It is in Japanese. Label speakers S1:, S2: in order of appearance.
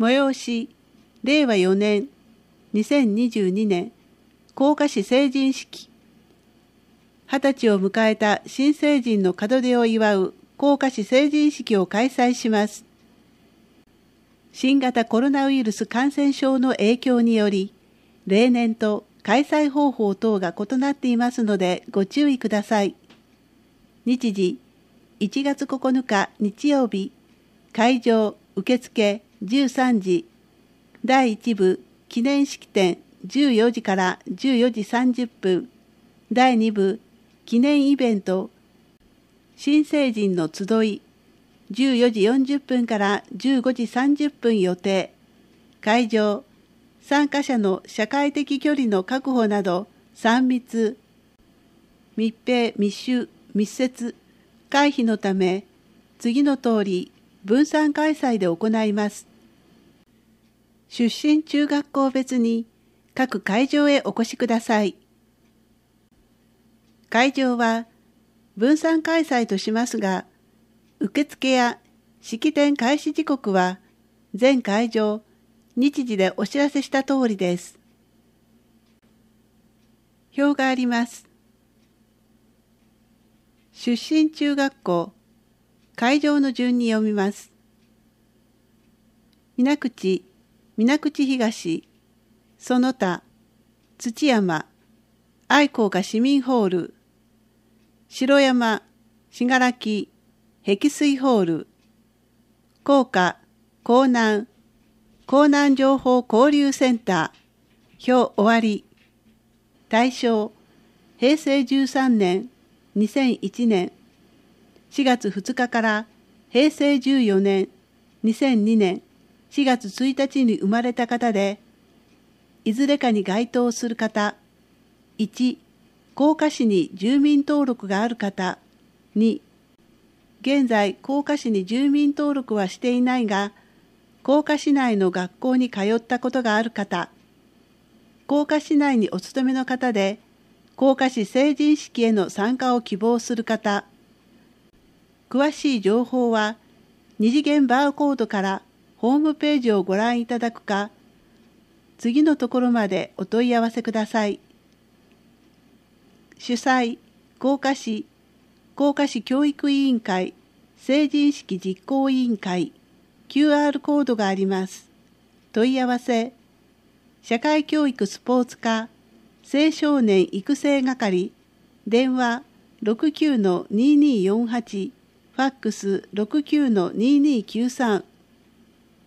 S1: 催し、令和4年、2022年、甲賀市成人式。20歳を迎えた新成人の門出を祝う甲賀市成人式を開催します。新型コロナウイルス感染症の影響により、例年と開催方法等が異なっていますのでご注意ください。日時、1月9日日曜日、会場受付13時、第1部記念式典14時から14時30分、第2部記念イベント新成人の集い14時40分から15時30分予定。会場、参加者の社会的距離の確保など3密、密閉、密集、密接、回避のため、次の通り分散開催で行います。出身中学校別に各会場へお越しください。会場は分散開催としますが、受付や式典開始時刻は全会場、日時でお知らせした通りです。表があります。出身中学校、会場の順に読みます。水口東、その他、土山、愛好家市民ホール、城山、信楽、碧水ホール、甲賀、江南情報交流センター、表終わり。対象、平成13年、2001年、4月2日から平成14年、2002年、4月1日に生まれた方で、いずれかに該当する方、1、甲賀市に住民登録がある方、2、現在甲賀市に住民登録はしていないが、甲賀市内の学校に通ったことがある方、甲賀市内にお勤めの方で、甲賀市成人式への参加を希望する方、詳しい情報は二次元バーコードからホームページをご覧いただくか、次のところまでお問い合わせください。主催、甲賀市教育委員会成人式実行委員会 QR コードがあります。問い合わせ、社会教育スポーツ課青少年育成係、電話 69-2248、ファックス 69-2293